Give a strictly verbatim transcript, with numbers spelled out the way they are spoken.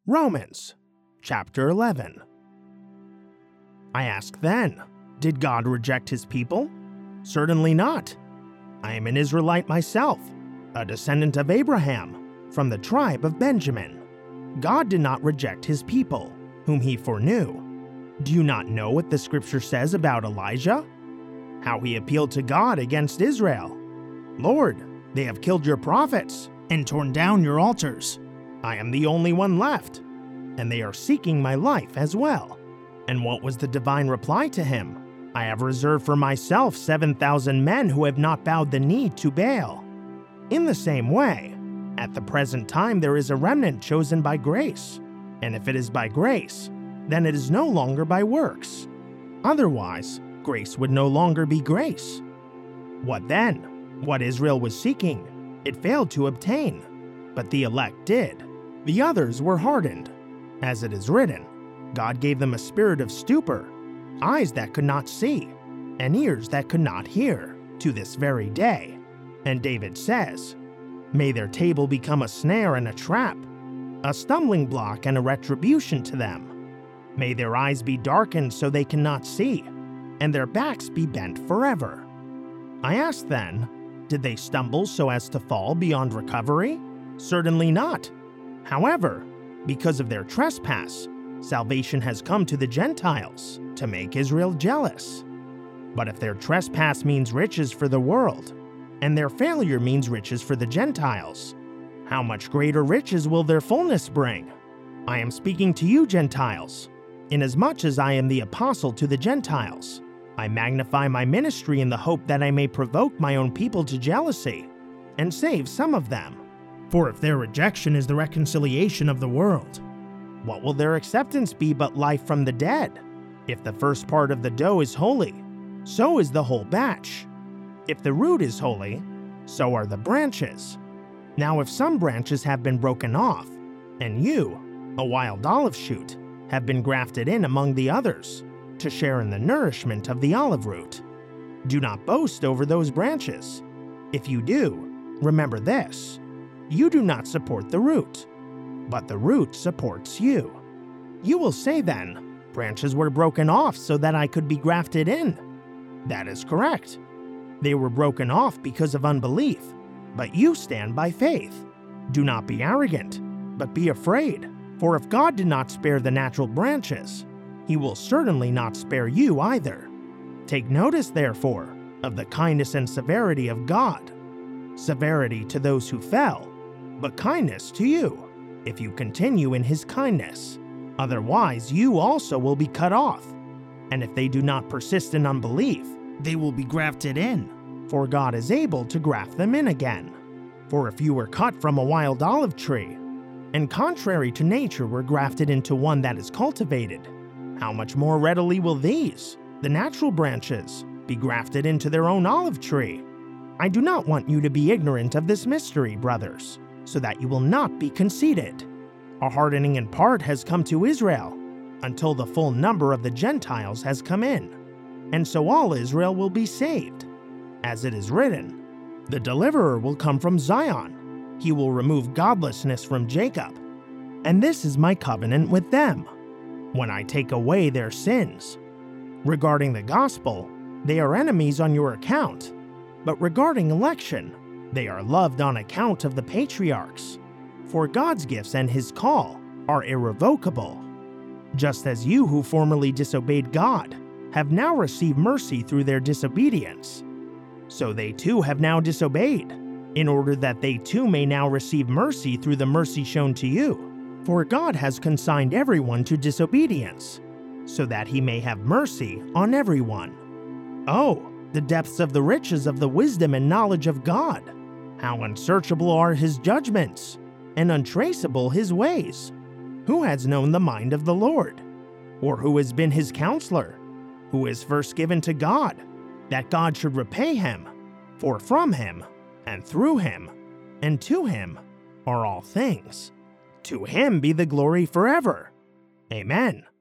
Romans chapter eleven. I ask then, did God reject his people? Certainly not. I am an Israelite myself, a descendant of Abraham, from the tribe of Benjamin. God did not reject his people, whom he foreknew. Do you not know what the scripture says about Elijah? How he appealed to God against Israel. Lord, they have killed your prophets and torn down your altars. I am the only one left, and they are seeking my life as well. And what was the divine reply to him? I have reserved for myself seven thousand men who have not bowed the knee to Baal. In the same way, at the present time there is a remnant chosen by grace, and if it is by grace, then it is no longer by works. Otherwise, grace would no longer be grace. What then? What Israel was seeking, it failed to obtain, but the elect did. The others were hardened. As it is written, God gave them a spirit of stupor, eyes that could not see, and ears that could not hear, to this very day. And David says, may their table become a snare and a trap, a stumbling block and a retribution to them. May their eyes be darkened so they cannot see, and their backs be bent forever. I ask then, did they stumble so as to fall beyond recovery? Certainly not. However, because of their trespass, salvation has come to the Gentiles to make Israel jealous. But if their trespass means riches for the world, and their failure means riches for the Gentiles, how much greater riches will their fullness bring? I am speaking to you, Gentiles. Inasmuch as I am the apostle to the Gentiles, I magnify my ministry in the hope that I may provoke my own people to jealousy and save some of them. For if their rejection is the reconciliation of the world, what will their acceptance be but life from the dead? If the first part of the dough is holy, so is the whole batch. If the root is holy, so are the branches. Now if some branches have been broken off, and you, a wild olive shoot, have been grafted in among the others, to share in the nourishment of the olive root, do not boast over those branches. If you do, remember this, you do not support the root, but the root supports you. You will say then, branches were broken off so that I could be grafted in. That is correct. They were broken off because of unbelief, but you stand by faith. Do not be arrogant, but be afraid, for if God did not spare the natural branches, he will certainly not spare you either. Take notice, therefore, of the kindness and severity of God. Severity to those who fell, but kindness to you, if you continue in his kindness. Otherwise, you also will be cut off. And if they do not persist in unbelief, they will be grafted in, for God is able to graft them in again. For if you were cut from a wild olive tree, and contrary to nature were grafted into one that is cultivated, how much more readily will these, the natural branches, be grafted into their own olive tree? I do not want you to be ignorant of this mystery, brothers, so that you will not be conceited. A hardening in part has come to Israel, until the full number of the Gentiles has come in, and so all Israel will be saved. As it is written, the deliverer will come from Zion, he will remove godlessness from Jacob, and this is my covenant with them, when I take away their sins. Regarding the gospel, they are enemies on your account, but regarding election, they are loved on account of the patriarchs. For God's gifts and his call are irrevocable. Just as you who formerly disobeyed God have now received mercy through their disobedience, so they too have now disobeyed, in order that they too may now receive mercy through the mercy shown to you. For God has consigned everyone to disobedience, so that he may have mercy on everyone. Oh, the depths of the riches of the wisdom and knowledge of God! How unsearchable are his judgments, and untraceable his ways! Who has known the mind of the Lord? Or who has been his counselor? Who is first given to God, that God should repay him? For from him, and through him, and to him are all things. To him be the glory forever. Amen.